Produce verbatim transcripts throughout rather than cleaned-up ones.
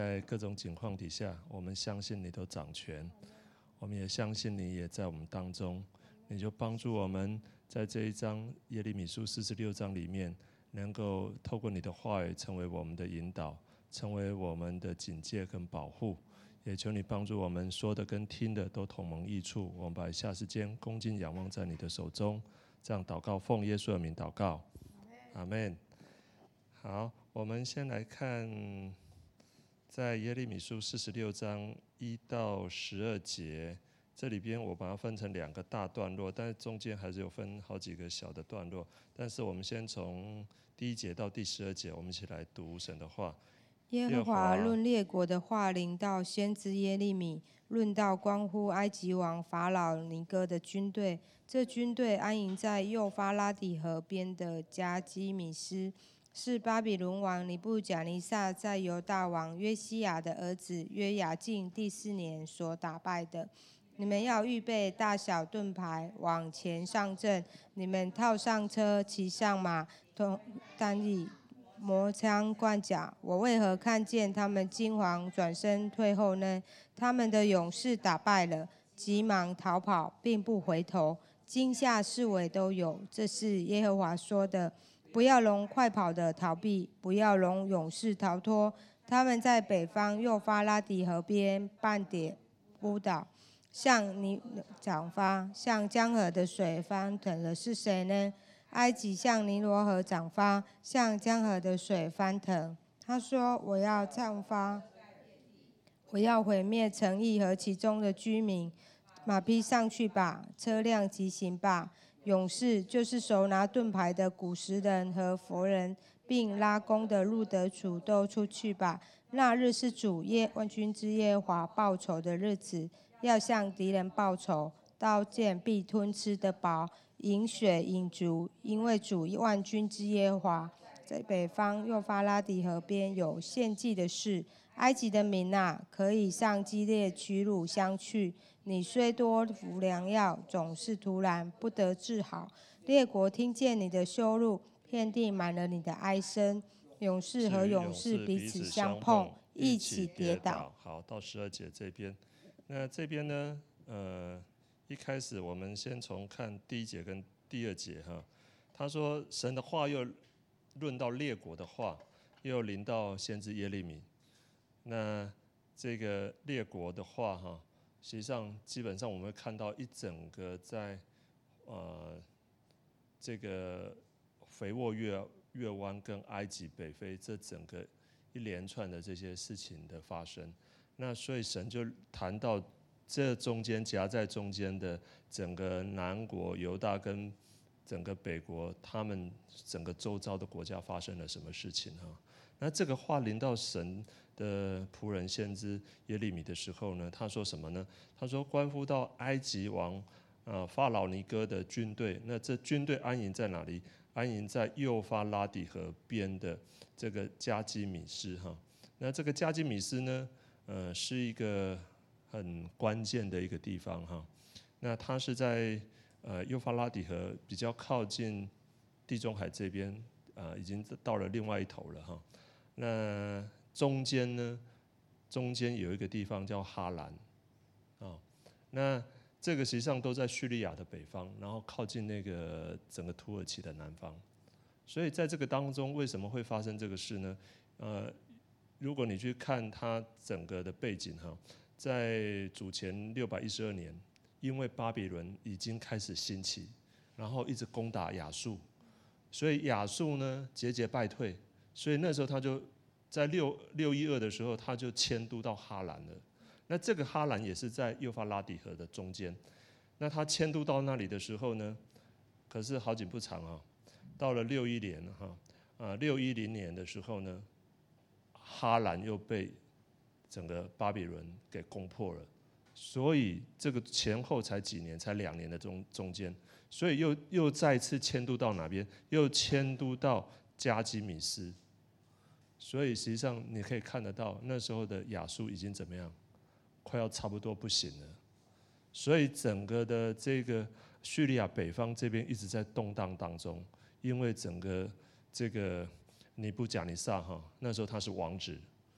在各种情况底下，我们相信你都掌权，我们也相信你也在我们当中，你就帮助我们在这一章耶利米书四十六章里面，能够透过你的话语成为我们的引导，成为我们的警戒跟保护。也求你帮助我们说的跟听的都同蒙益处。我们把下时间恭敬仰望在你的手中，这样祷告，奉耶稣的名祷告，阿们。好，我们先来看在耶利米书四十六章一到十二节，这里边我把它分成两个大段落，但是中间还是有分好几个小的段落。但是我们先从第一节到第十二节，我们一起来读神的话。 耶和华论列国的话临到先知耶利米，论到关乎埃及王法老尼哥的军队。这军队安营在幼发拉底河边的加基米斯，是巴比伦王尼布甲尼撒在犹大王约西亚的儿子约雅敬第四年所打败的。你们要预备大小盾牌，往前上阵。你们套上车，骑上马，单翼磨枪贯甲。我为何看见他们惊惶转身退后呢？他们的勇士打败了，急忙逃跑，并不回头，惊吓四围都有。这是耶和华说的。不要容快跑的逃避，不要容勇士逃脱。他们在北方幼发拉底河边半跌扑倒，向尼涨发，向江河的水翻腾了是谁呢？埃及向尼罗河涨发，向江河的水翻腾。他说：我要涨发，我要毁灭城邑和其中的居民。马匹上去吧，车辆疾行吧。勇士，就是手拿盾牌的古时人和佛人，并拉弓的路得主，都出去吧。那日是主耶万军之耶和华报仇的日子，要向敌人报仇。刀剑必吞吃得饱，饮水饮足，因为主万军之耶和华在北方幼发拉底河边有献祭的事。埃及的民啊，可以上基列取乳香去。你虽多服良药，总是突然不得治好。列国听见你的羞辱，遍地满了你的哀声。勇士和勇士彼此相碰，一起跌倒。 好，到十二节这边，那这边呢，呃，一开始我们先从看第一节跟第二节哈，他说神的话又论到列国的话，又临到先知耶利米。那这个列国的话哈。实际上，基本上我们会看到一整个在呃这个肥沃月月湾跟埃及北非这整个一连串的这些事情的发生。那所以神就谈到这中间夹在中间的整个南国犹大跟整个北国，他们整个周遭的国家发生了什么事情哈？那这个话临到神的仆人先知耶利米的时候呢，他说什么呢？他说关乎到埃及王呃法老尼哥的军队，那这军队安营在哪里？安营在幼发拉底河边的这个加基米斯哈。那这个加基米斯呢，呃，是一个很关键的一个地方哈。那它是在呃幼发拉底河比较靠近地中海这边，呃，已经到了另外一头了哈。那中间呢，中间有一个地方叫哈兰，啊，那这个实际上都在叙利亚的北方，然后靠近那个整个土耳其的南方。所以在这个当中，为什么会发生这个事呢？呃，如果你去看它整个的背景哈，在主前六百一十二年，因为巴比伦已经开始兴起，然后一直攻打亚述，所以亚述呢节节败退。所以那时候他就在六六一二的时候，他就迁都到哈兰了。那这个哈兰也是在幼发拉底河的中间。那他迁都到那里的时候呢，可是好景不长啊，到了六一年哈，啊六一零年的时候呢，哈兰又被整个巴比伦给攻破了。所以这个前后才几年，才两年的中中间，所以又又再次迁都到哪边？又迁都到加基米斯。所以实际上你可以看得到，那时候的亚述已经怎么样，快要差不多不行了。所以整个的这个叙利亚北方这边一直在动荡当中，因为整个这个尼布甲尼撒哈，那时候他是王子，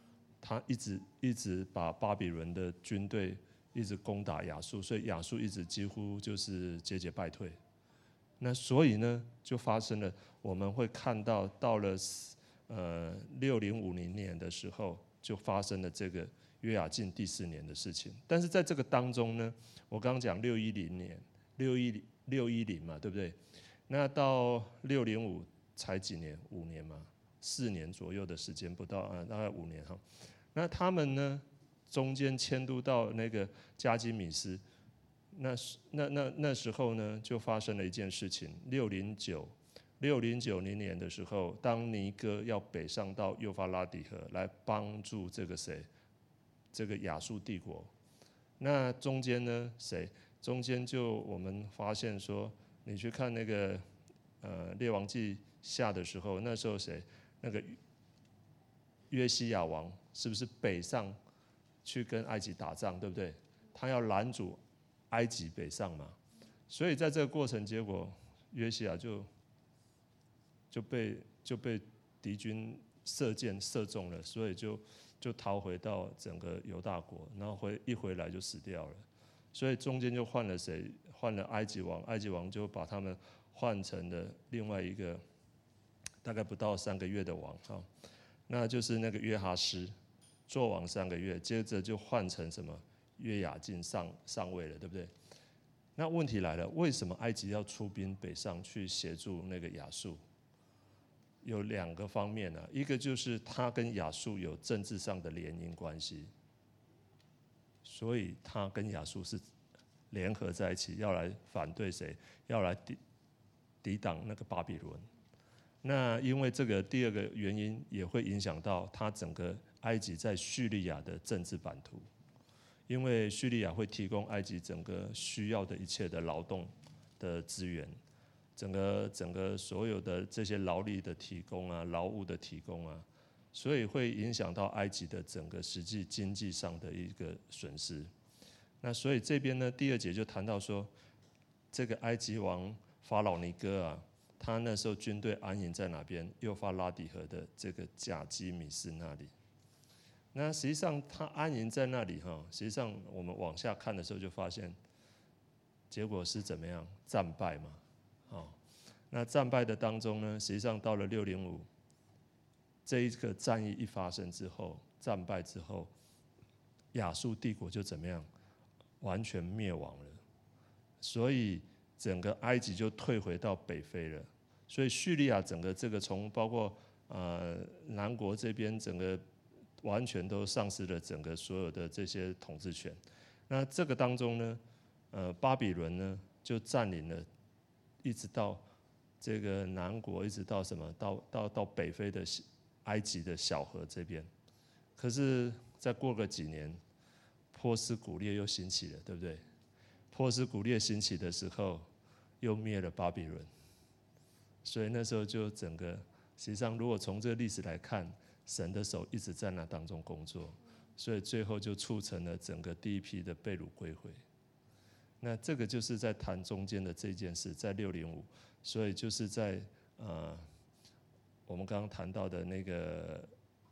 他一直一直把巴比伦的军队一直攻打亚述，所以亚述一直几乎就是节节败退。那所以呢，就发生了，我们会看到到了呃六零五零年的时候，就发生了这个约雅敬第四年的事情。但是在这个当中呢，我刚刚讲六一零年，六一六一零嘛，对不对？那到六零五才几年？五年嘛，四年左右的时间，不到啊，大概五年哈。那他们呢，中间迁都到那个加基米斯，那那那那时候呢，就发生了一件事情。六零九六零九零年的时候，当尼哥要北上到幼发拉底河来帮助这个谁，这个亚述帝国。那中间呢，谁？中间就我们发现说，你去看那个呃列王记下的时候，那时候谁？那个约西亚王是不是北上去跟埃及打仗，对不对？他要拦阻埃及北上嘛，所以在这个过程，结果约西亚就就被就被敌军射箭射中了，所以就就逃回到整个犹大国，然后回一回来就死掉了。所以中间就换了谁？换了埃及王，埃及王就把他们换成了另外一个大概不到三个月的王哈，那就是那个约哈斯，做王三个月，接着就换成什么约雅敬上上位了，对不对？那问题来了，为什么埃及要出兵北上去协助那个亚述？有两个方面啊，一个就是他跟亚述有政治上的联姻关系，所以他跟亚述是联合在一起，要来反对谁？要来抵抵挡那个巴比伦。那因为这个第二个原因，也会影响到他整个埃及在叙利亚的政治版图，因为叙利亚会提供埃及整个需要的一切的劳动的资源，整个整个所有的这些劳力的提供啊，劳务的提供啊，所以会影响到埃及的整个实际经济上的一个损失。那所以这边呢，第二节就谈到说，这个埃及王法老尼哥啊，他那时候军队安营在哪边？幼发拉底河的这个甲基米斯那里。那实际上他安营在那里哈，实际上我们往下看的时候就发现，结果是怎么样？战败嘛，哦，那战败的当中呢，实际上到了六零五，这一个战役一发生之后，战败之后，亚述帝国就怎么样？完全灭亡了，所以整个埃及就退回到北非了。所以叙利亚整个这个从包括呃南国这边整个完全都丧失了整个所有的这些统治权。那这个当中呢，呃巴比伦呢就占领了，一直到这个南国，一直到什么？到到到北非的埃及的小河这边。可是再过个几年，波斯古列又兴起了，对不对？波斯古列兴起的时候，又灭了巴比伦，所以那时候就整个，实际上如果从这个历史来看，神的手一直在那当中工作，所以最后就促成了整个第一批的被掳归回。那这个就是在谈中间的这件事，在六零五，所以就是在呃，我们刚刚谈到的那个。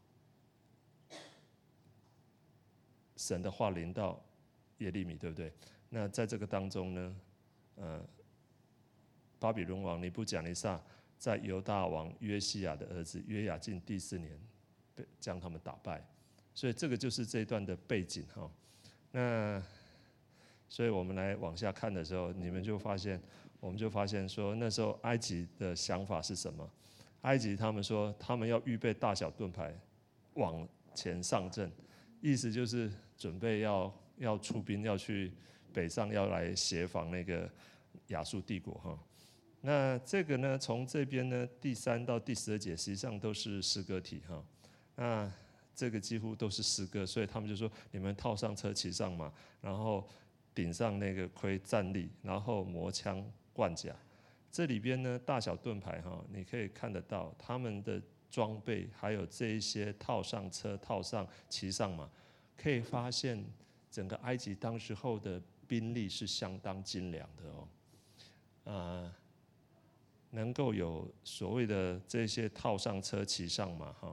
神的话临到耶利米，对不对？那在这个当中呢，呃，巴比伦王尼布甲尼撒在犹大王约西亚的儿子约雅敬第四年，将他们打败。所以这个就是这一段的背景哈。那所以我们来往下看的时候，你们就发现，我们就发现说，那时候埃及的想法是什么？埃及他们说，他们要预备大小盾牌，往前上阵。意思就是准备要要出兵，要去北上，要来协防那个亚述帝国哈。那这个呢，从这边呢第三到第十二节，实际上都是诗歌体哈。那这个几乎都是诗歌，所以他们就说：你们套上车，骑上马，然后顶上那个盔站立，然后磨枪贯甲。这里边呢，大小盾牌哈，你可以看得到他们的装备，还有这一些套上车、套上骑上马，可以发现整个埃及当时候的兵力是相当精良的哦，啊，能够有所谓的这些套上车、骑上马哈，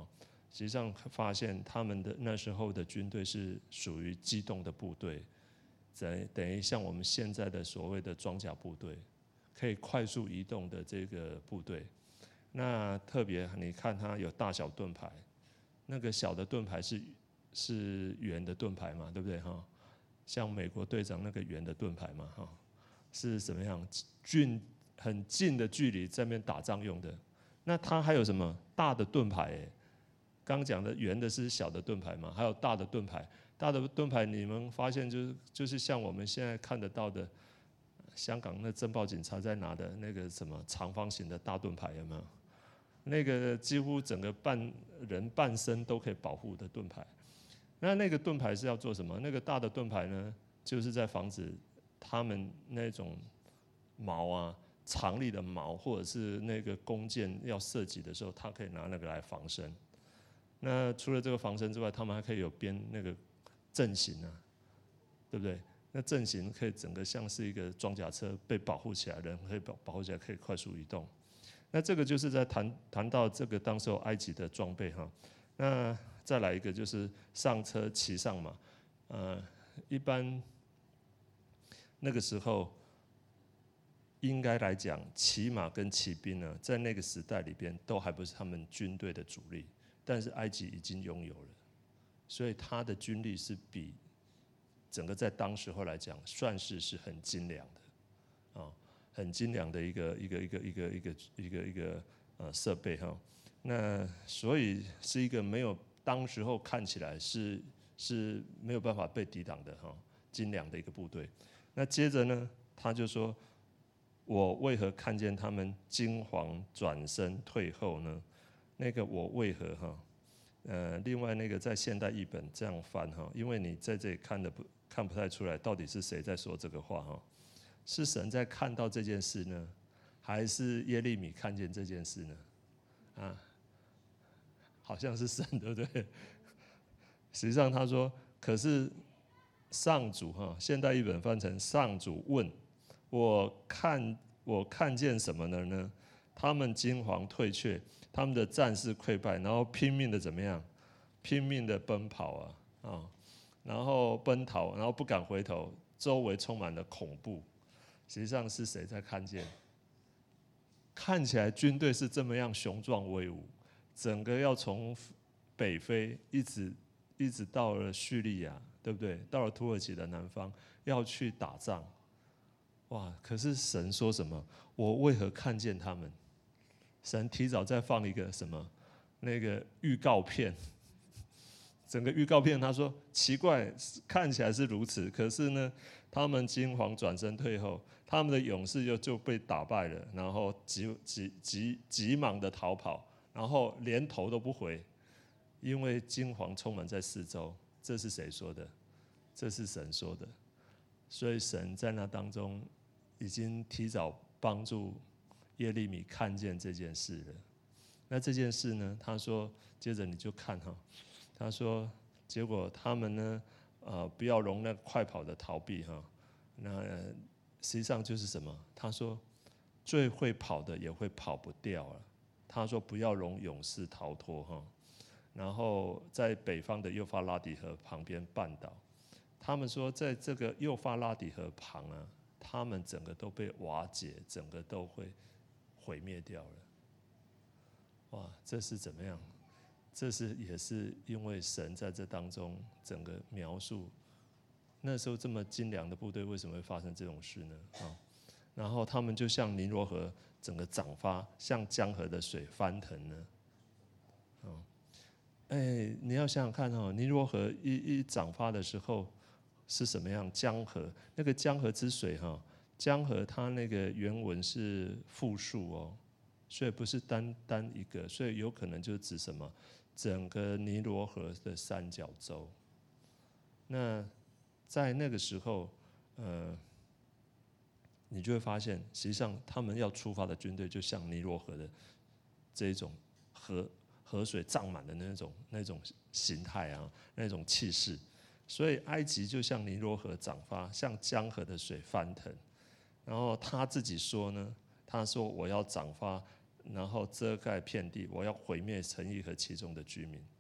实际上发现他们的那时候的军队是属于机动的部队，等等于像我们现在的所谓的装甲部队，可以快速移动的这个部队。那特别你看它有大小盾牌，那个小的盾牌是是圆的盾牌嘛，对不对哈？像美国队长那个圆的盾牌嘛哈，是怎么样近很近的距离在那边打仗用的。那它还有什么大的盾牌？哎，刚讲的圆的是小的盾牌嘛，还有大的盾牌。大的盾牌你们发现就是就是像我们现在看得到的，香港那侦报警察在拿的那个什么长方形的大盾牌有没有？那个几乎整个半人半身都可以保护的盾牌。那那个盾牌是要做什么？那个大的盾牌呢，就是在防止他们那种矛啊、长力的矛，或者是那个弓箭要射击的时候，他可以拿那个来防身。那除了这个防身之外，他们还可以有编那个阵型啊，对不对？那阵型可以整个像是一个装甲车被保护起来，人可以保保护起来，可以快速移动。那这个就是在谈谈到这个当时候埃及的装备哈。那再来一个就是上车骑上马，呃，一般那个时候应该来讲，骑马跟骑兵呢，在那个时代里边都还不是他们军队的主力，但是埃及已经拥有了，所以他的军力是比整个在当时候来讲，算是是很精良的，啊，很精良的一个一个一个一个一个一个一个呃设备哈。那所以是一个没有当时候看起来是是没有办法被抵挡的哈，精良的一个部队。那接着呢，他就说：“我为何看见他们惊惶转身退后呢？”那个我为何哈？呃，另外那个在现代译本这样翻哈，因为你在这里看的不看不太出来，到底是谁在说这个话哈？是神在看到这件事呢，还是耶利米看见这件事呢？啊，好像是神，对不对？实际上他说，可是上主哈，现代译本翻成上主问我看我看见什么了呢？他们惊惶退却，他们的战士溃败，然后拼命的怎么样？拼命的奔跑啊啊、哦，然后奔逃，然后不敢回头，周围充满了恐怖。实际上是谁在看见？看起来军队是这么样雄壮威武，整个要从北非一直一直到了叙利亚，对不对？到了土耳其的南方要去打仗，哇！可是神说什么？我为何看见他们？神提早再放一个什么？那个预告片。整个预告片他说奇怪，看起来是如此，可是呢，他们惊惶转身退后，他们的勇士就就被打败了，然后急急急急忙的逃跑，然后连头都不回，因为惊惶充满在四周。这是谁说的？这是神说的。所以神在那当中已经提早帮助耶利米看见这件事了。那这件事呢？他说，接着你就看哈。他说：“结果他们呢，呃，不要容那快跑的逃避哈。那、呃、实际上就是什么？他说，最会跑的也会跑不掉了。他说不要容勇士逃脱哈。然后在北方的幼发拉底河旁边绊倒。他们说，在这个幼发拉底河旁啊，他们整个都被瓦解，整个都会毁灭掉了。哇，这是怎么样？”这是也是因为神在这当中整个描述，那时候这么精良的部队为什么会发生这种事呢？啊，然后他们就像尼罗河整个涨发，像江河的水翻腾呢。啊，哎，你要想想看哈，尼罗河一一涨发的时候是什么样？江河那个江河之水哈，江河它那个原文是复数哦，所以不是单单一个，所以有可能就是指什么？整个尼罗河的三角洲。那在那个时候，呃，你就会发现，实际上他们要出发的军队，就像尼罗河的这种河河水涨满的那种那种形态啊，那种气势。所以埃及就像尼罗河涨发，像江河的水翻腾。然后他自己说呢，他说我要涨发。然后遮盖遍地，我要毁灭城邑和其中的居民。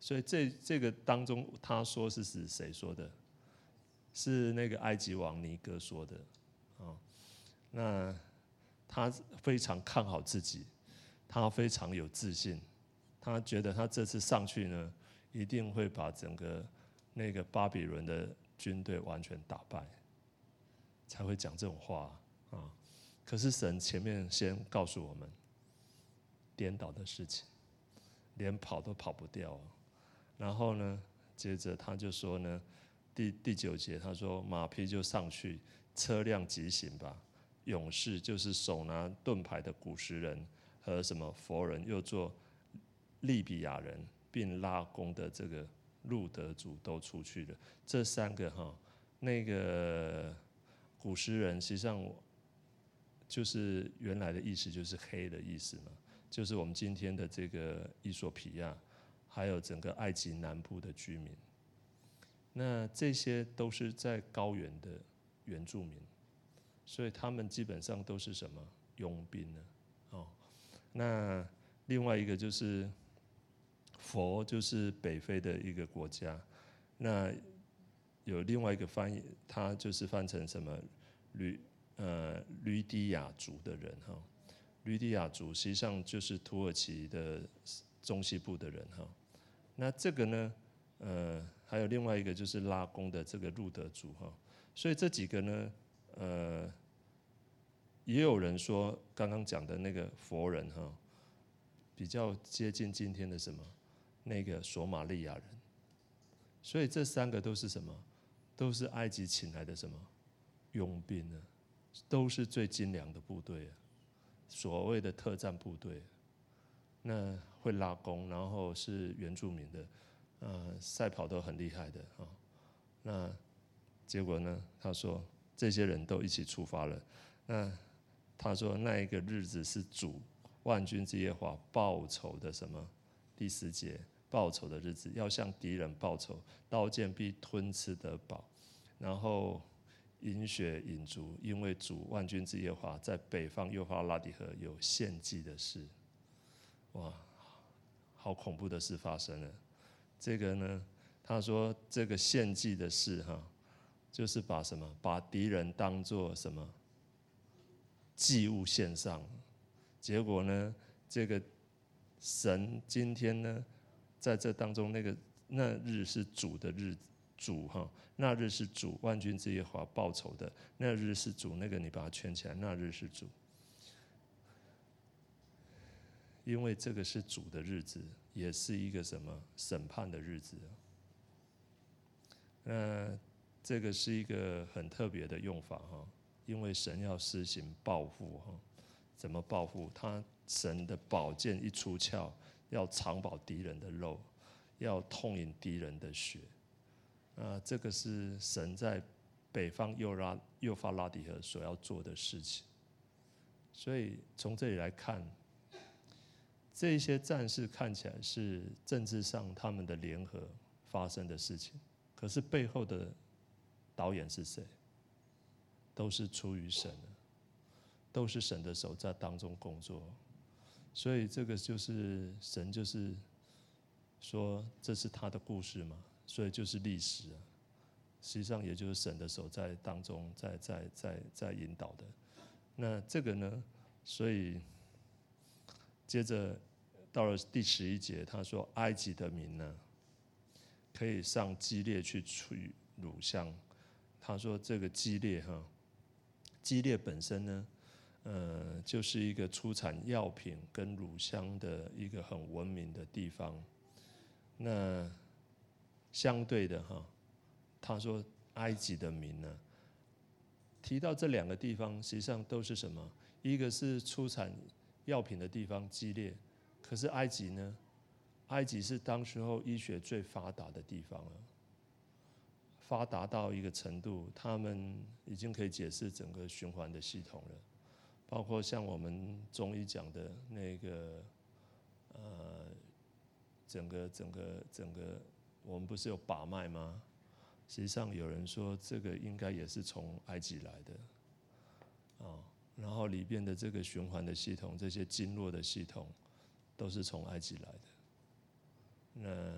所以这这个当中，他说是指谁说的？是那个埃及王尼哥说的，哦，那他非常看好自己，他非常有自信，他觉得他这次上去呢，一定会把整个那个巴比伦的军队完全打败，才会讲这种话啊。可是神前面先告诉我们，颠倒的事情，连跑都跑不掉。然后呢，接着他就说呢，第第九节他说马匹就上去，车辆疾行吧。勇士就是手拿盾牌的古时人和什么佛人，又做利比亚人，并拉弓的这个路德族都出去了。这三个哈，那个古时人实际上就是原来的意思就是黑的意思嘛，就是我们今天的这个伊索比亚，还有整个埃及南部的居民。那这些都是在高原的原住民，所以他们基本上都是什么佣兵呢？哦，那另外一个就是佛，就是北非的一个国家。那有另外一个翻译，它就是翻成什么吕呃吕底亚族的人哈。吕底亚族实际上就是土耳其的中西部的人哈。那这个呢，呃，还有另外一个就是拉弓的这个路德族哈。所以这几个呢，呃，也有人说刚刚讲的那个佛人哈，比较接近今天的什么那个索马利亚人。所以这三个都是什么？都是埃及请来的什么佣兵呢？都是最精良的部队啊，所谓的特战部队。那会拉弓，然后是原住民的，呃，赛跑都很厉害的啊。那结果呢？他说这些人都一起出发了。那他说那一个日子是主万军之耶和华报仇的什么？第十节，报仇的日子，要向敌人报仇，刀剑必吞吃得饱，然后饮血饮足，因为主万军之耶和华在北方幼发拉底河有献祭的事。哇，好恐怖的事发生了。这个呢，他说这个献祭的事哈，就是把什么，把敌人当作什么祭物献上。结果呢，这个神今天呢，在这当中，那个那日是主的日，主哈，那日是主万军之耶和华报仇的，那日是主，那个你把它圈起来，那日是主。因为这个是主的日子，也是一个什么审判的日子。那这个是一个很特别的用法哈，因为神要施行报复哈，怎么报复？他神的宝剑一出鞘，要尝饱敌人的肉，要痛饮敌人的血。啊，这个是神在北方幼拉幼发拉底河所要做的事情。所以从这里来看，这些战事看起来是政治上他们的联合发生的事情，可是背后的导演是谁？都是出于神的，都是神的手在当中工作。所以这个就是神，就是说这是他的故事嘛，所以就是历史啊。实际上也就是神的手在当中在在在在引导的。那这个呢，所以接着到了第十一节，他说埃及的民呢，可以上基列去取乳香。他说这个基列哈，基列本身呢，呃，就是一个出产药品跟乳香的一个很文明的地方。那相对的哈，他说埃及的民呢，提到这两个地方，实际上都是什么？一个是出产药品的地方基列，可是埃及呢？埃及是当时候医学最发达的地方了，发达到一个程度，他们已经可以解释整个循环的系统了，包括像我们中医讲的那个，呃，整个整个整个，我们不是有把脉吗？实际上有人说这个应该也是从埃及来的，啊，然后里边的这个循环的系统，这些经络的系统，都是从埃及来的。那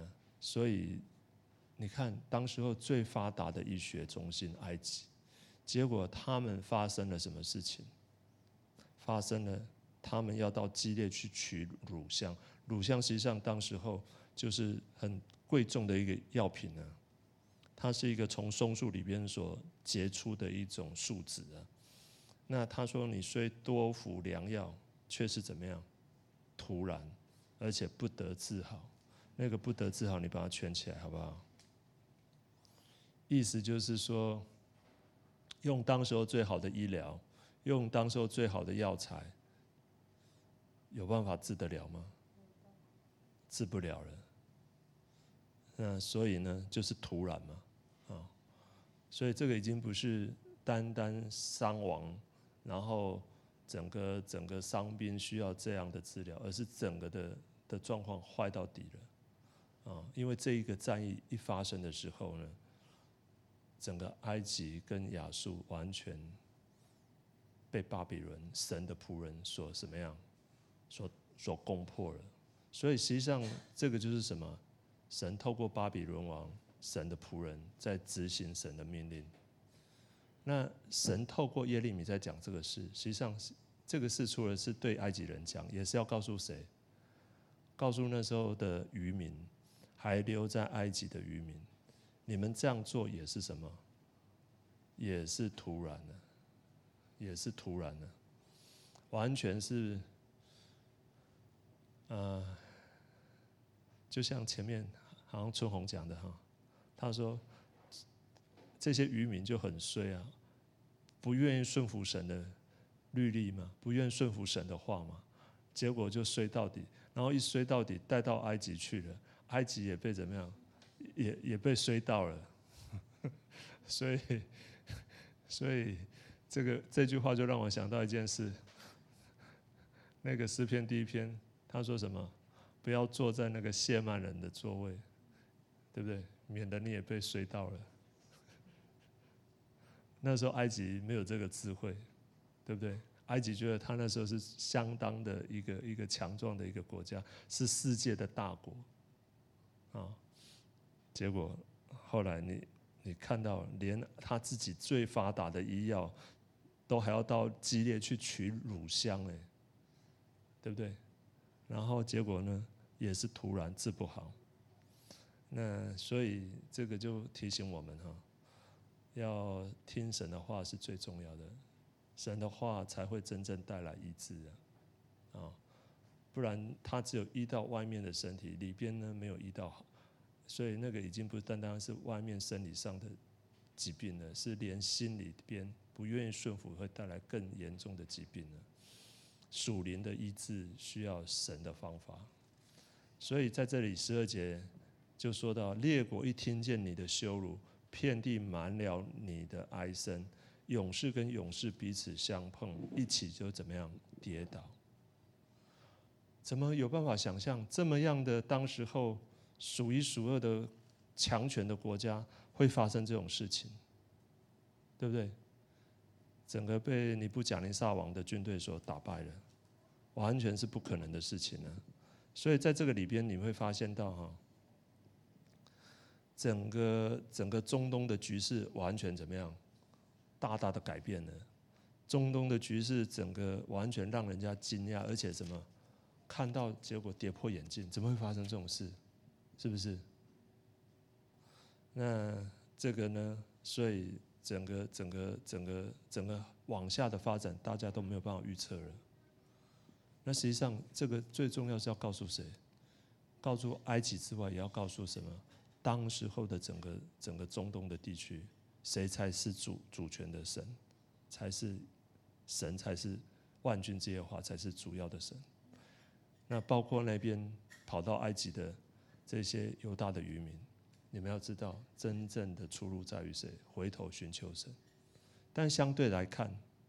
所以你看，当时候最发达的医学中心埃及，结果他们发生了什么事情？发生了，他们要到基列去取乳香。乳香实际上当时候就是很贵重的一个药品呢、啊，它是一个从松树里边所结出的一种树脂啊。那他说，你虽多服良药，却是怎么样？徒然，而且不得治好。那个不得治好，你把它圈起来好不好？意思就是说，用当时候最好的医疗，用当时候最好的药材，有办法治得了吗？治不了了。那所以呢，就是徒然嘛，啊，所以这个已经不是单单伤亡，然后整个整个伤兵需要这样的治疗，而是整个的的状况坏到底了，啊，因为这一个战役一发生的时候呢，整个埃及跟亚述完全被巴比伦神的仆人所什么样，所所攻破了。所以实际上这个就是什么？神透过巴比伦王，神的仆人在执行神的命令。那神透过耶利米在讲这个事，实际上这个事除了是对埃及人讲，也是要告诉谁？告诉那时候的渔民，还留在埃及的渔民，你们这样做也是什么？也是突然的，也是突然的，完全是，呃，就像前面好像春红讲的哈，他说这些渔民就很衰啊，不愿意顺服神的律例嘛，不愿意顺服神的话嘛，结果就衰到底，然后一衰到底带到埃及去了，埃及也被怎么样，也也被衰到了，所以所以这个这句话就让我想到一件事，那个诗篇第一篇他说什么？不要坐在那个亵慢人的座位，对不对？免得你也被衰到了。那时候埃及没有这个智慧，对不对？埃及觉得他那时候是相当的一个一个强壮的一个国家，是世界的大国，啊，结果后来你你看到，连他自己最发达的医药，都还要到基列去取乳香，哎，对不对？然后结果呢，也是突然治不好。那所以这个就提醒我们哈，要听神的话是最重要的，神的话才会真正带来医治啊，啊，不然他只有医到外面的身体，里边呢没有医到好，所以那个已经不单单是外面生理上的疾病了，是连心里边不愿意顺服会带来更严重的疾病了。属灵的医治需要神的方法，所以在这里十二节就说到，列国一听见你的羞辱，遍地满了你的哀声，勇士跟勇士彼此相碰，一起就怎么样跌倒。怎么有办法想象这么样的当时候数一数二的强权的国家会发生这种事情，对不对？整个被尼布甲尼撒王的军队所打败了，完全是不可能的事情呢。所以在这个里边你会发现到哈，整个整个中东的局势完全怎么样，大大的改变了。中东的局势整个完全让人家惊讶，而且什么，看到结果跌破眼镜，怎么会发生这种事？是不是？那这个呢？所以整个整个整个整个往下的发展，大家都没有办法预测了。那实际上，这个最重要是要告诉谁？告诉埃及之外，也要告诉什么？当时候的整个整个中东的地区，谁才是主主权的神？才是神，才是万军之耶和华，才是主要的神。那包括那边跑到埃及的这些犹大的渔民，你们要知道，真正的出路在于谁？回头寻求神。但相对来看，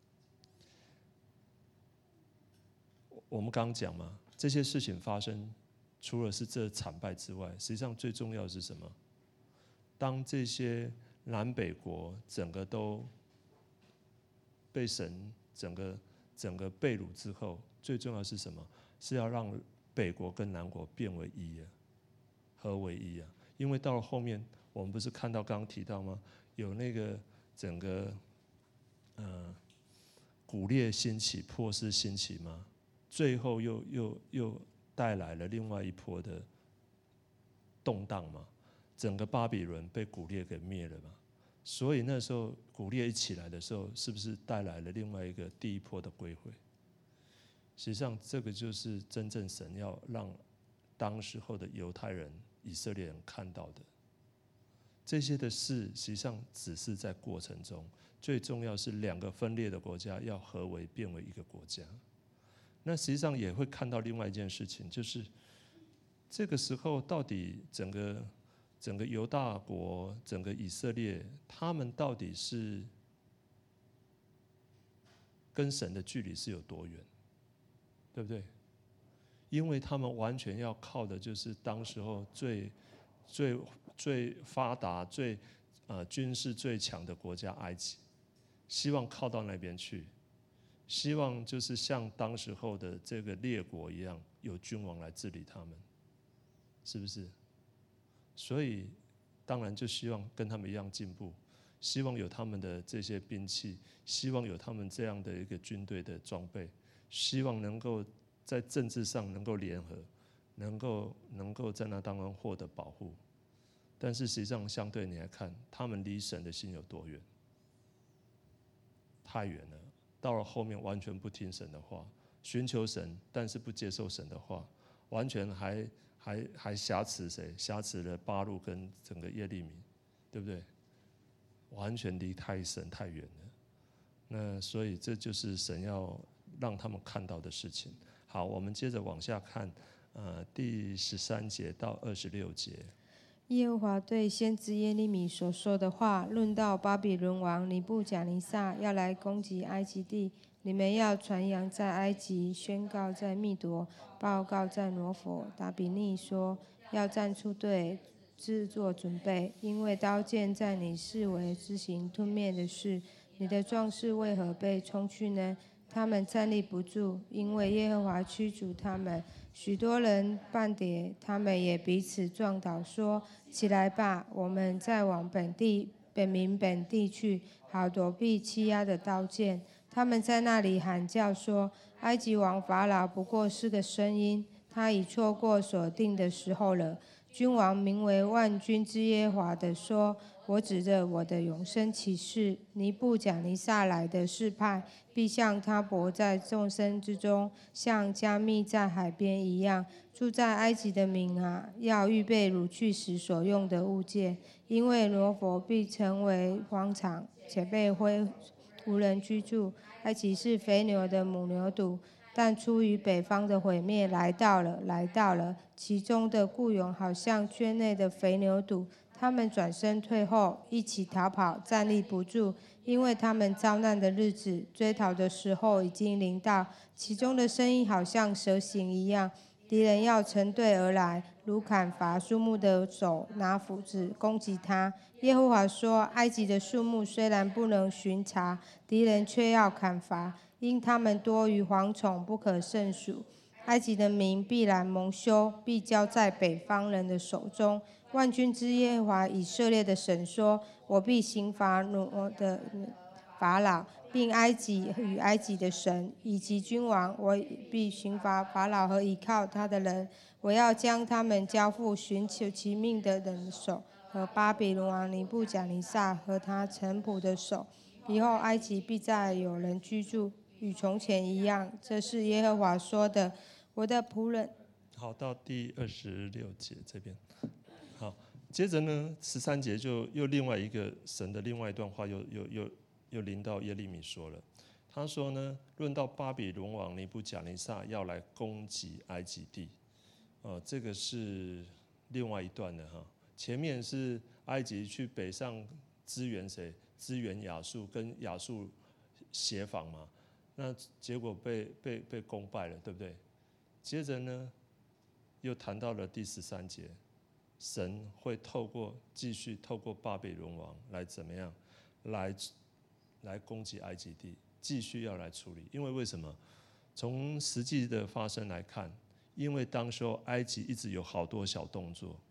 我们刚刚讲嘛，这些事情发生，除了是这惨败之外，实际上最重要的是什么？当这些南北国整个都被神整个整个被掳之后，最重要的是什么？是要让北国跟南国变为一啊，合为一啊。 因为到了后面，我们不是看到刚刚提到吗？有那个整个呃古列兴起、波斯兴起吗？最后又又又带来了另外一波的动荡嘛，整个巴比伦被古列给灭了嘛。所以那时候古列一起来的时候，是不是带来了另外一个第一波的归回？实际上，这个就是真正神要让当时候的犹太人、以色列人看到的。这些的事，实际上只是在过程中，最重要是两个分裂的国家要合为变为一个国家。那实际上也会看到另外一件事情，就是这个时候到底整个。整个犹大国、整个以色列，他们到底是跟神的距离是有多远，对不对？因为他们完全要靠的就是当时候最、最、最发达、最呃军事最强的国家埃及，希望靠到那边去，希望就是像当时候的这个列国一样，有君王来治理他们，是不是？所以，当然就希望跟他们一样进步，希望有他们的这些兵器，希望有他们这样的一个军队的装备，希望能够在政治上能够联合，能够能够在那当中获得保护。但是实际上，相对你来看，他们离神的心有多远？太远了。到了后面，完全不听神的话，寻求神，但是不接受神的话，完全还。还还挟持谁？挟持了巴路跟整个耶利米，对不对？完全离太神太远了。那所以这就是神要让他们看到的事情。好，我们接着往下看，呃，第十三节到二十六节。 耶和华对先知耶利米所说的话，论到巴比伦王尼布甲尼撒要来攻击埃及地，你们要传扬在埃及，宣告在密夺，报告在挪佛。达比尼说，要站出队，制作准备，因为刀剑在你四围执行吞灭的事。你的壮士为何被冲去呢？他们站立不住，因为耶和华驱逐他们。许多人半跌，他们也彼此撞倒，说：起来吧，我们再往本地本民本地去，好躲避欺压的刀剑。他们在那里喊叫说：埃及王法老不过是个声音，他已错过所定的时候了。君王名为万军之耶和华的说：我指着我的永生起誓，尼布甲尼撒来的试探，必像他泊在众生之中，像加密在海边一样。住在埃及的民啊，要预备掳去时所用的物件，因为挪佛必成为荒场，且被灰无人居住。埃及是肥牛的母牛犊，但出于北方的毁灭来到了，来到了。其中的雇佣好像圈内的肥牛犊，他们转身退后，一起逃跑，站立不住，因为他们遭难的日子，追讨的时候已经临到。其中的声音好像蛇形一样，敌人要成队而来，如砍伐树木的手拿斧子攻击他。耶和华说：埃及的树木虽然不能巡查，敌人却要砍伐，因他们多于蝗虫，不可胜数。埃及的民必然蒙羞，必交在北方人的手中。万军之耶和华以色列的神说：我必刑罚挪的法老，并埃及与埃及的神，以及君王。我必刑罚法老和倚靠他的人。我要将他们交付寻求其命的人的手，和巴比伦王尼布甲尼撒和他臣仆的手。以后埃及必再有人居住，与从前一样。这是耶和华说的。我的仆人。 好，到第二十六节这边。好，接着呢，十三节就又另外一个神的另外一段话又，又又又又临到耶利米说了。他说呢，论到巴比伦王尼布甲尼撒要来攻击埃及地，呃，这个是另外一段的哈。前面是埃及去北上支援谁？支援亚述，跟亚述协防嘛。那结果被被被攻败了，对不对？接着呢，又谈到了第十三节，神会透过继续透过巴比伦王来怎么样，来来攻击埃及地，继续要来处理。因为为什么？从实际的发生来看，因为当时候埃及一直有好多小动作，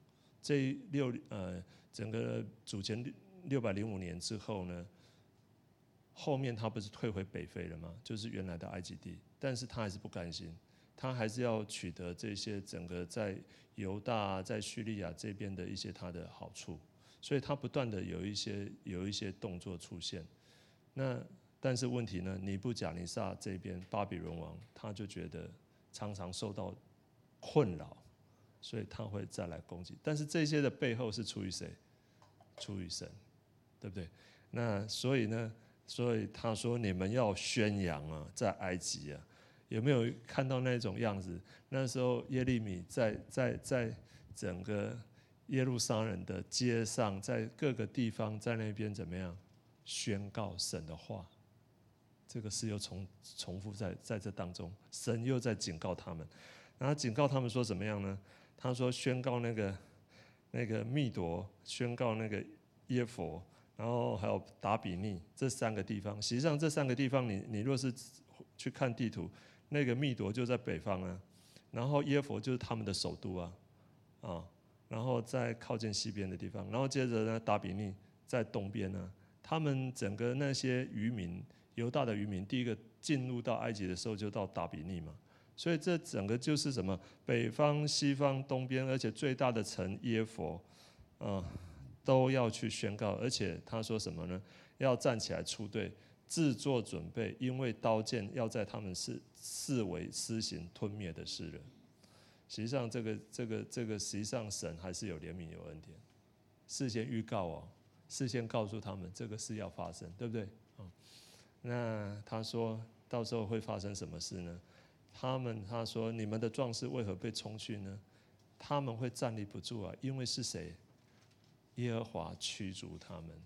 这六呃整个主前六百零五年之后呢，后面他不是退回北非了吗？就是原来的埃及地，但是他还是不甘心，他还是要取得这些整个在犹大、在叙利亚这边的一些他的好处，所以他不断的有一些有一些动作出现。那但是问题呢，尼布甲尼撒这边巴比伦王他就觉得常常受到困扰，所以他会再来攻击。但是这些的背后是出于谁？出于神，对不对？那所以呢，所以他说你们要宣扬啊，在埃及啊，有没有看到那种样子？那时候耶利米在在在整个耶路撒冷的街上，在各个地方，在那边怎么样宣告神的话？这个事又重重复在在这当中，神又在警告他们，然后警告他们说怎么样呢？他说宣告那个那个密夺，宣告那个耶佛，然后还有达比尼这三个地方。实际上这三个地方你，你你若是去看地图，那个密夺就在北方啊，然后耶佛就是他们的首都啊，啊，然后在靠近西边的地方，然后接着呢，达比尼在东边呢、啊，他们整个那些渔民。犹大的渔民第一个进入到埃及的时候就到达比尼嘛，所以这整个就是什么北方、西方、东边，而且最大的城耶佛，啊、呃，都要去宣告，而且他说什么呢？要站起来出队，自作准备，因为刀剑要在他们四四围施行吞灭的事了。实际上，这个这个这个，实际上神还是有怜悯有恩典，事先预告哦，事先告诉他们这个事要发生，对不对？嗯那他说到时候会发生什么事呢？他们他说你们的壮士为何被冲去呢？他们会站立不住啊，因为是谁？耶和华驱逐他们。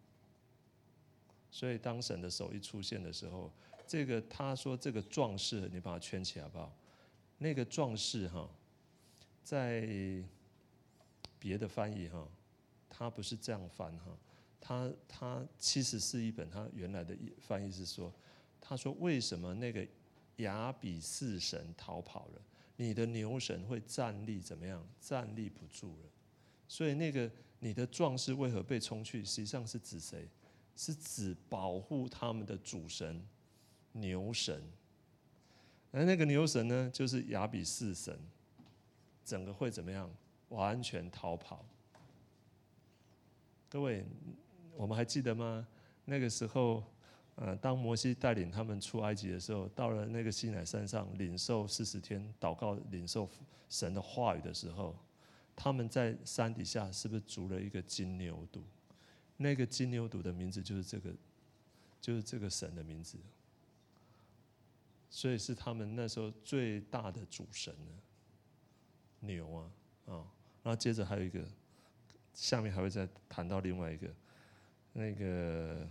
所以当神的手一出现的时候，这个他说这个壮士，你把它圈起来好不好？那个壮士哈，在别的翻译哈，他不是这样翻哈。他他七十四译本，他原来的翻译是说，他说为什么那个亚比四神逃跑了，你的牛神会站立怎么样？站立不住了。所以那个你的壮士为何被冲去？实际上是指谁？是指保护他们的主神牛神。而那个牛神呢，就是亚比四神，整个会怎么样？完全逃跑。各位。我们还记得吗？那个时候，呃，当摩西带领他们出埃及的时候，到了那个西乃山上领受四十天祷告、领受神的话语的时候，他们在山底下是不是筑了一个金牛犊？那个金牛犊的名字就是这个，就是这个神的名字，所以是他们那时候最大的主神呢，牛啊啊、哦，然后接着还有一个，下面还会再谈到另外一个。那个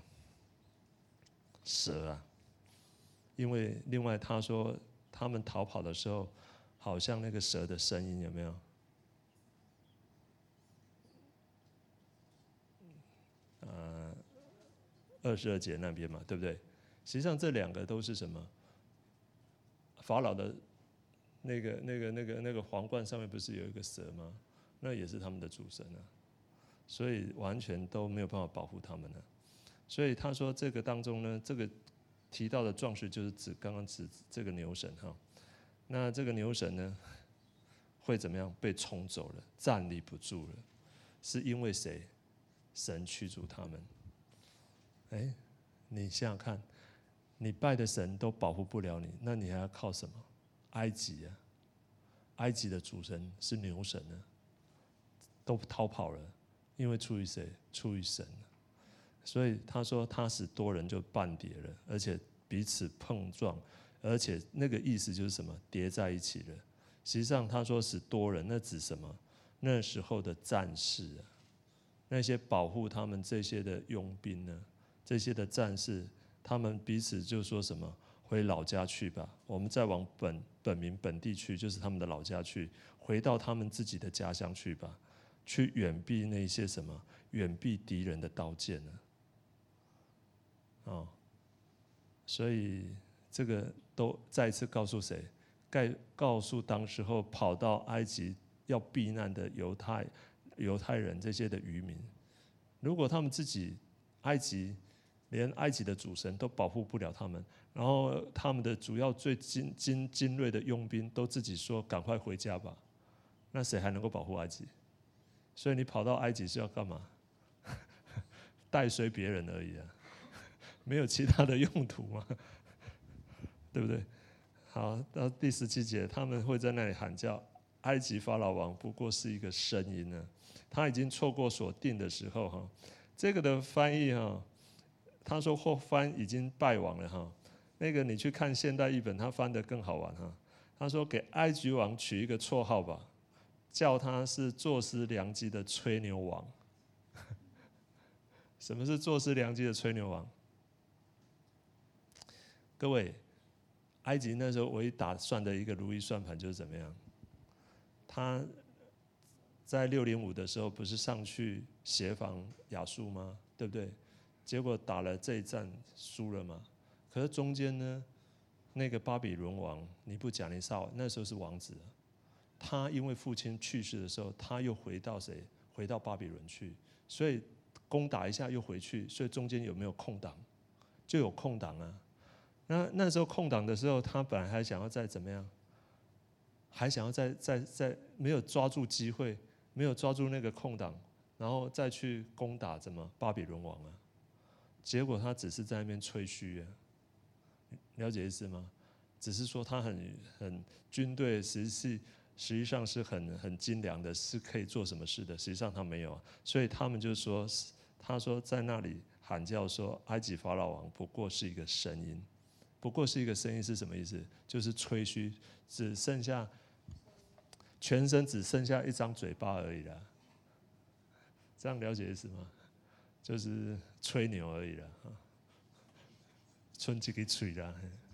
蛇啊，因为另外他说他们逃跑的时候，好像那个蛇的声音有没有？呃，二十二节那边嘛，对不对？实际上这两个都是什么？法老的那个、那个、那个、那个皇冠上面不是有一个蛇吗？那也是他们的主神啊。所以完全都没有办法保护他们了。所以他说这个当中呢，这个提到的壮士就是指刚刚指这个牛神哈。那这个牛神呢，会怎么样？被冲走了，站立不住了，是因为谁？神驱逐他们。哎，你想想看，你拜的神都保护不了你，那你还要靠什么？埃及啊，埃及的主神是牛神呢，都逃跑了。因为出于谁？出于神。所以他说他使多人就半跌了，而且彼此碰撞，而且那个意思就是什么？叠在一起了。实际上他说使多人，那指什么？那时候的战士啊，那些保护他们这些的佣兵呢，这些的战士，他们彼此就说什么？回老家去吧，我们再往本本民本地去，就是他们的老家去，回到他们自己的家乡去吧。去远避那些什么？远避敌人的刀剑呢？哦，所以这个都再一次告诉谁？告告诉当时候跑到埃及要避难的犹太犹太人这些的渔民，如果他们自己埃及连埃及的主神都保护不了他们，然后他们的主要最精精精锐的佣兵都自己说赶快回家吧，那谁还能够保护埃及？所以你跑到埃及是要干嘛？带随别人而已啊，没有其他的用途嘛，对不对？好，到第十七节，他们会在那里喊叫，埃及法老王不过是一个声音呢，他已经错过所定的时候哈。这个的翻译哈，他说或翻已经败亡了哈。那个你去看现代译本，他翻得更好玩哈。他说给埃及王取一个绰号吧，叫他是坐失良机的吹牛王。什么是坐失良机的吹牛王？各位，埃及那时候唯一打算的一个如意算盘就是怎么样？他在六零五的时候不是上去协防亚述吗？对不对？结果打了这一战输了嘛。可是中间呢，那个巴比伦王尼布甲尼撒那时候是王子，他因为父亲去世的时候，他又回到谁？回到巴比伦去，所以攻打一下又回去，所以中间有没有空档？就有空档啊。那那时候空档的时候，他本来还想要再怎么样，还想要再再再没有抓住机会，没有抓住那个空档，然后再去攻打怎么巴比伦王啊？结果他只是在那边吹嘘啊，了解意思吗？只是说他很很军队实际实际上是很很精良的，是可以做什么事的，实际上他没有啊，所以他们就说，他说在那里喊叫说，埃及法老王不过是一个声音。不过是一个声音是什么意思？就是吹嘘，只剩下全身只剩下一张嘴巴而已啦。这样了解意思吗？就是吹牛而已啦，吹几个吹啦，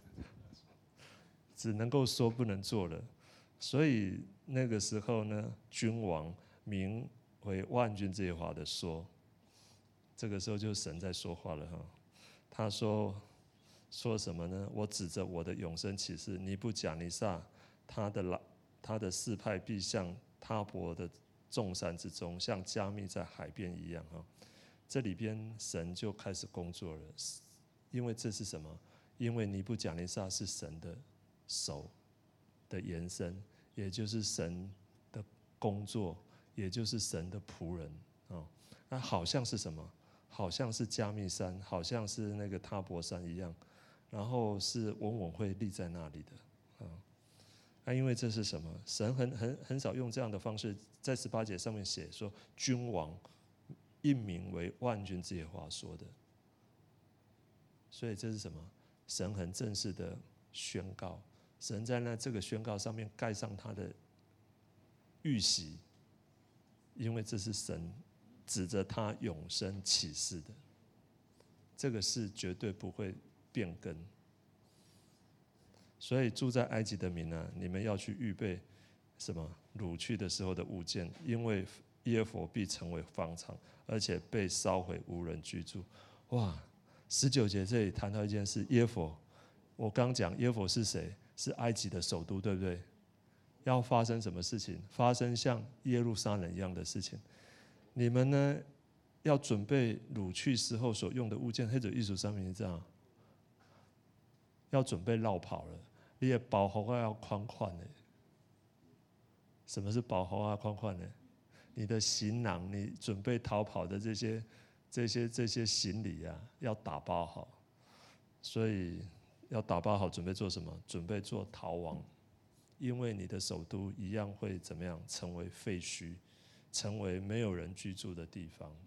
只能够说不能做了。所以那个时候呢，君王名为万军之耶和华的说，这个时候就神在说话了哈。他说。说什么呢？我指着我的永生启示，尼布甲尼撒他的他的四派必像他伯的众山之中，像加密在海边一样哈。这里边神就开始工作了，因为这是什么？因为尼布甲尼撒是神的手的延伸，也就是神的工作，也就是神的仆人啊。那好像是什么？好像是加密山，好像是那个他伯山一样。然后是稳稳会立在那里的，啊，那因为这是什么？神很很很少用这样的方式，在十八节上面写说，君王印名为万军之耶和华说的，所以这是什么？神很正式的宣告，神在那这个宣告上面盖上他的预习，因为这是神指着他永生启示的，这个是绝对不会变更，所以住在埃及的民啊，你们要去预备什么掳去的时候的物件，因为耶和华必成为荒场，而且被烧毁，无人居住。哇，十九节这里谈到一件事，耶和华，我刚讲耶和华是谁？是埃及的首都，对不对？要发生什么事情？发生像耶路撒冷一样的事情。你们呢，要准备掳去时候所用的物件，或者艺术上面这样。要准备绕跑了，你的包袱要宽宽的。什么是包袱要宽宽的？你的行囊，你准备逃跑的这些、这些、这些行李啊，要打包好。所以要打包好，准备做什么？准备做逃亡，因为你的首都一样会怎么样？成为废墟，成为没有人居住的地方。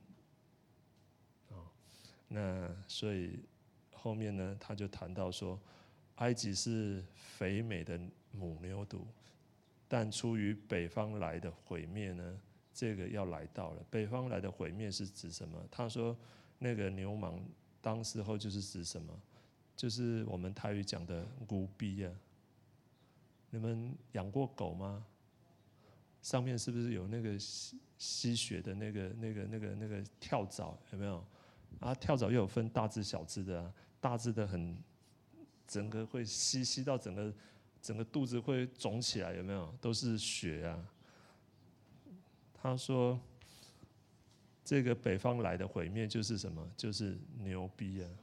那所以。后面呢，他就谈到说，埃及是肥美的母牛犊，但出于北方来的毁灭呢，这个要来到了。北方来的毁灭是指什么？他说那个牛虻，当时候就是指什么？就是我们台语讲的牛逼啊。你们养过狗吗？上面是不是有那个吸吸血的那个、那个、那个、那个跳蚤？有没有？啊，跳蚤又有分大只、小只的啊。大只的很，整个会吸吸到整个整个肚子会肿起来，有没有？都是血啊。他说， 这个北方来的毁灭就是什么？就是牛逼啊！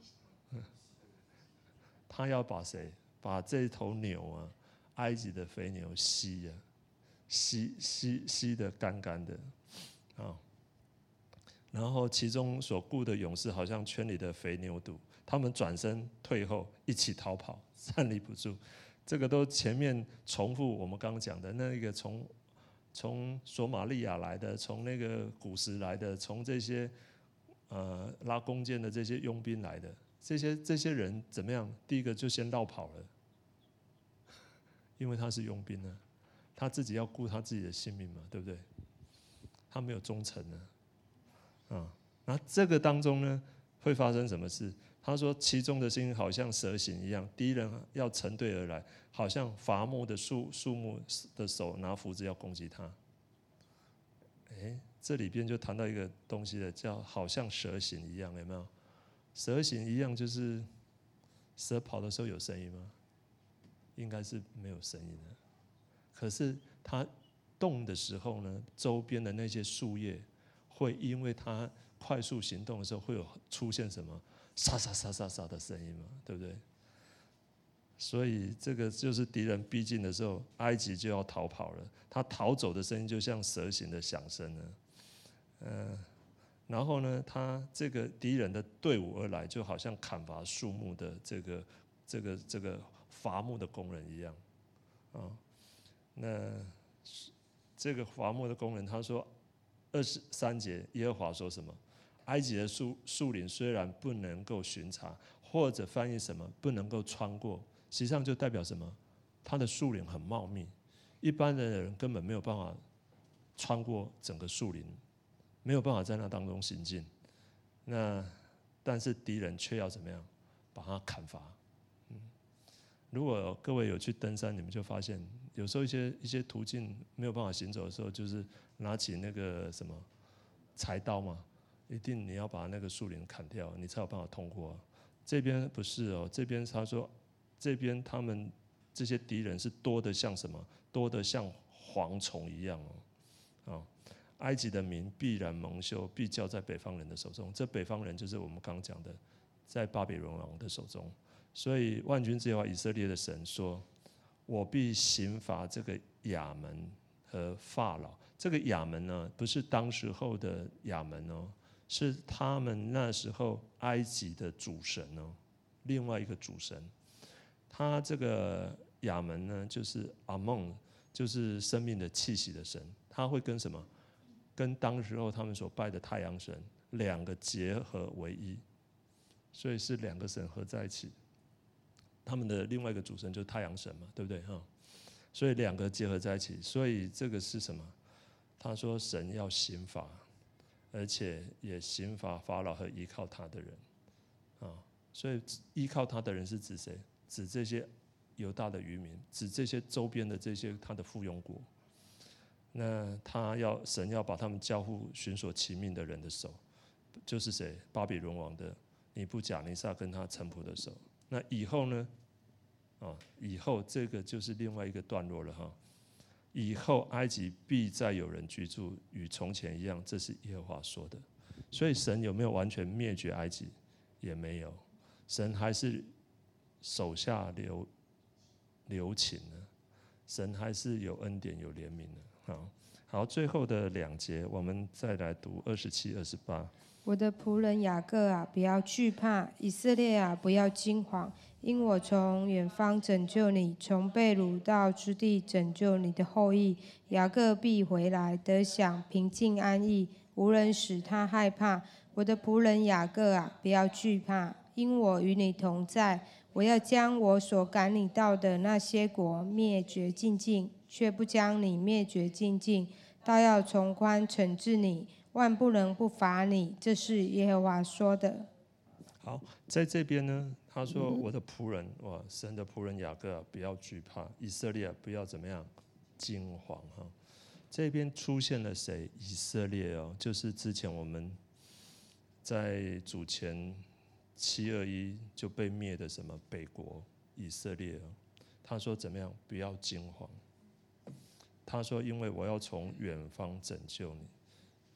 他要把谁？把这头牛啊，埃及的肥牛吸啊，吸吸吸得干干的啊。然后其中所雇的勇士好像圈里的肥牛犊，他们转身退后，一起逃跑，站立不住。这个都前面重复我们刚刚讲的那个从从索马利亚来的，从那个古时来的，从这些呃拉弓箭的这些佣兵来的，这些这些人怎么样？第一个就先绕跑了，因为他是佣兵啊，他自己要顾他自己的性命嘛，对不对？他没有忠诚呢。啊，那这个当中呢，会发生什么事？他说，其中的声音好像蛇形一样，敌人要成队而来，好像伐木的树树木的手拿斧子要攻击他。哎，这里边就谈到一个东西了，叫好像蛇形一样，有没有？蛇形一样就是蛇跑的时候有声音吗？应该是没有声音的。可是它动的时候呢，周边的那些树叶。会因为它快速行动的时候，会有出现什么沙沙沙沙沙的声音嘛，对不对？所以这个就是敌人逼近的时候，埃及就要逃跑了。他逃走的声音就像蛇形的响声呢，呃，然后呢，他这个敌人的队伍而来，就好像砍伐树木的这个这个这个伐木的工人一样，啊，那这个伐木的工人他说。二十三节，耶和华说什么？埃及的树树林虽然不能够巡查，或者翻译什么不能够穿过，实际上就代表什么？它的树林很茂密，一般的人根本没有办法穿过整个树林，没有办法在那当中行进。那但是敌人却要怎么样？把它砍伐。嗯，如果各位有去登山，你们就发现，有时候一些一些途径没有办法行走的时候，就是拿起那个什么柴刀嘛，一定你要把那个树林砍掉，你才有办法通过啊。这边不是哦，这边他说，这边他们这些敌人是多的像什么？多的像蝗虫一样哦。啊，埃及的民必然蒙羞，必交在北方人的手中。这北方人就是我们刚刚讲的，在巴比伦王的手中。所以万军之耶和华以色列的神说：“我必刑罚这个亚门和法老。”这个亚门呢，不是当时候的亚门哦，是他们那时候埃及的主神哦，另外一个主神。他这个亚门呢，就是阿蒙，就是生命的气息的神。他会跟什么？跟当时候他们所拜的太阳神两个结合为一，所以是两个神合在一起。他们的另外一个主神就是太阳神嘛，对不对哈？所以两个结合在一起，所以这个是什么？他说神要刑罚，而且也刑罚法老和依靠他的人啊。所以依靠他的人是指谁？指这些犹大的渔民，指这些周边的这些他的附庸国。那他要神要把他们交付寻索其命的人的手，就是谁？巴比伦王的尼布甲尼撒跟他臣仆的手。那以后呢？啊，以后这个就是另外一个段落了哈。以后埃及必再有人居住，与从前一样，这是耶和华说的。所以神有没有完全灭绝埃及？也没有，神还是手下留留情呢。神还是有恩典、有怜悯的。好，好，最后的两节，我们再来读二十七、二十八。 我的仆人雅各啊，不要惧怕；以色列啊，不要惊惶。因我从远方拯救你，从被掳到之地拯救你的后裔。雅各必回来，得享平静安逸，无人使他害怕。我的仆人雅各啊，不要惧怕，因我与你同在。我要将我所赶你到的那些国灭绝尽尽，却不将你灭绝尽尽，倒要从宽惩治你。万不能不罚你，这是耶和华说的。 好，在这边呢，他说：“我的仆人，哇，神的仆人雅各啊，不要惧怕；以色列啊，不要怎么样惊惶哈。”这边出现了谁？以色列哦，就是之前我们在主前七二一就被灭的什么北国以色列哦。他说怎么样？不要惊惶。他说：“因为我要从远方拯救你。”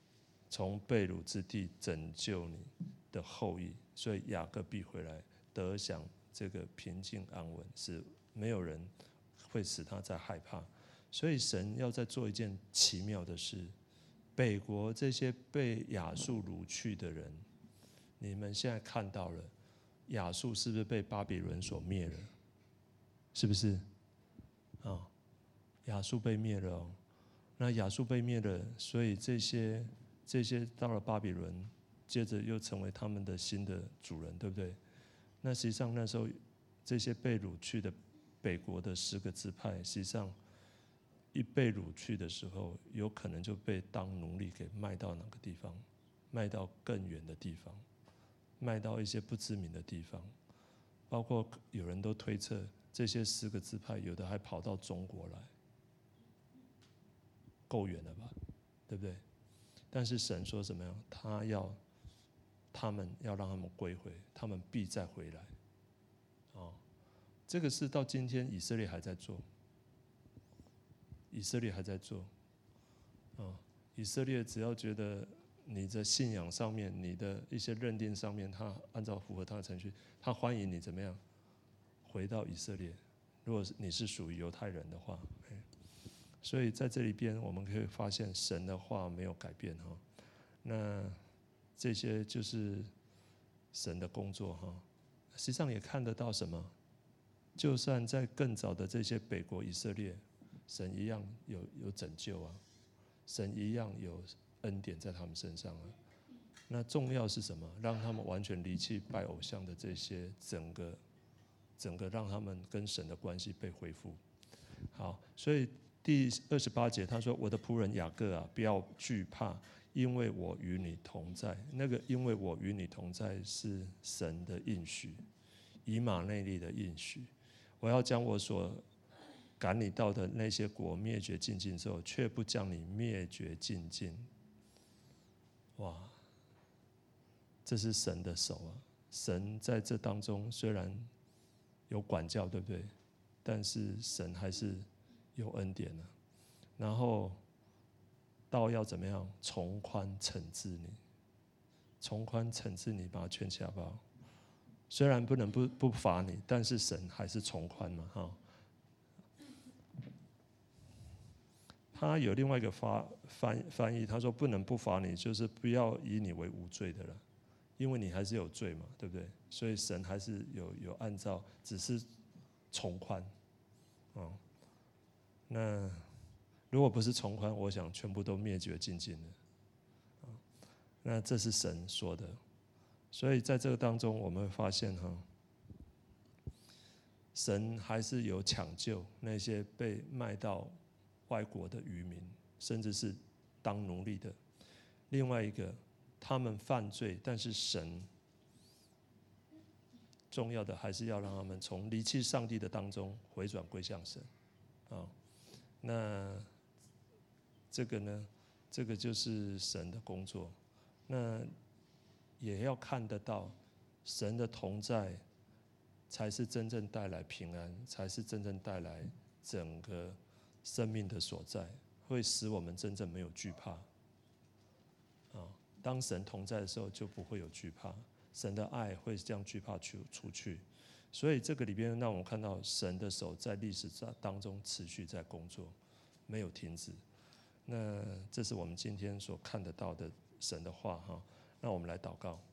从被掳之地拯救你的后裔，所以雅各必回来，得享这个平静安稳，是没有人会使他再害怕。所以神要再做一件奇妙的事，北国这些被亚述掳去的人，你们现在看到了，亚述是不是被巴比伦所灭了？是不是？啊，亚述被灭了哦。那亚述被灭了，所以这些这些到了巴比伦，接着又成为他们的新的主人，对不对？那实际上那时候这些被掳去的北国的十个支派，实际上一被掳去的时候，有可能就被当奴隶给卖到哪个地方，卖到更远的地方，卖到一些不知名的地方，包括有人都推测这些十个支派有的还跑到中国来。够远了吧，对不对？但是神说什么样？他要他们要让他们归回，他们必再回来。哦，这个是到今天以色列还在做，以色列还在做。哦，以色列只要觉得你的信仰上面、你的一些认定上面，他按照符合他的程序，他欢迎你怎么样回到以色列。如果你是属于犹太人的话。所以在这里边，我们可以发现神的话没有改变哈。那这些就是神的工作哈。实际上也看得到什么？就算在更早的这些北国以色列，神一样有有拯救啊，神一样有恩典在他们身上啊。那重要是什么？让他们完全离弃拜偶像的这些整个整个让他们跟神的关系被恢复。好，所以。第二十八节，他说：“我的仆人雅各啊，不要惧怕，因为我与你同在。”那个“因为我与你同在”是神的应许，以马内利的应许。我要将我所赶你到的那些国灭绝尽尽之后，却不将你灭绝尽尽。哇，这是神的手啊！神在这当中虽然有管教，对不对？但是神还是。有恩典了，然后到要怎么样从宽惩治你，从宽惩治你，把它圈起来吧。虽然不能不不罚你，但是神还是从宽嘛，哈。他有另外一个发翻翻译，他说不能不罚你，就是不要以你为无罪的了，因为你还是有罪嘛，对不对？所以神还是有有按照，只是从宽，啊。那如果不是从宽，我想全部都灭绝尽尽了。那这是神说的，所以在这个当中，我们会发现哈，神还是有抢救那些被卖到外国的渔民，甚至是当奴隶的。另外一个，他们犯罪，但是神重要的还是要让他们从离弃上帝的当中回转归向神啊。那这个呢？这个就是神的工作。那也要看得到，神的同在才是真正带来平安，才是真正带来整个生命的所在，会使我们真正没有惧怕。啊，当神同在的时候，就不会有惧怕。神的爱会将惧怕除去。所以这个里边让我们看到神的手在历史当中持续在工作，没有停止。那这是我们今天所看得到的神的话哈。那我们来祷告。